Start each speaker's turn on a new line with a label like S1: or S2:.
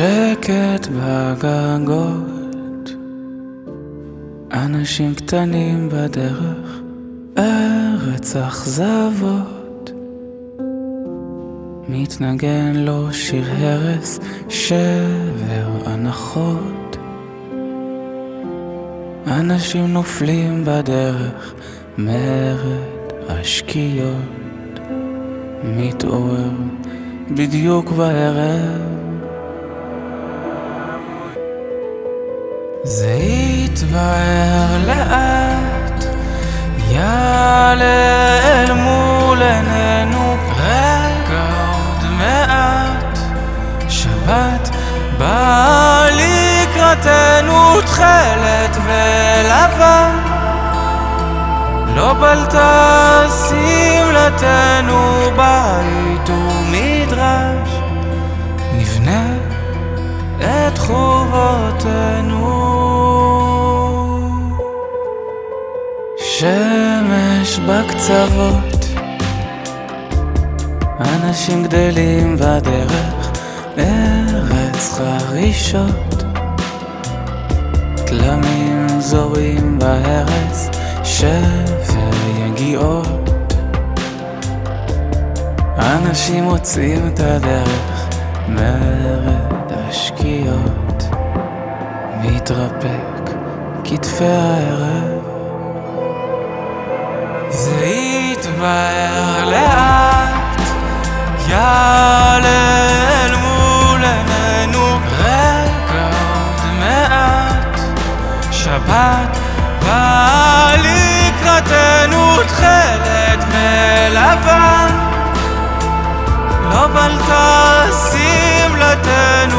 S1: שקט בגגות, אנשים קטנים בדרך, ארץ אכזבות. מתנגן לו שיר הרס, שבר הנחות. אנשים נופלים בדרך, מרד השקיעות. מתעורר בדיוק בערב, זה יתבהר לאט, יעלה אל מול עינינו רגע עוד מעט. שבת באה לקראתנו תכלת ולבן, לא בלטה שמלתנו בית ומדרש, נבנה את חורבותינו. שמש בקצוות, אנשים גדלים בדרך, ארץ חרישות. תלמים זורים בהרס, שבר יגיעות. אנשים מוצאים את הדרך, מרד השקיעות. מתרפק כתפי הערב, זה יתבהר לאט, יעלה אל מול עינינו רגע עוד מעט. שבת באה לקראתנו תכלת ולבן, לא בלטה שמלתנו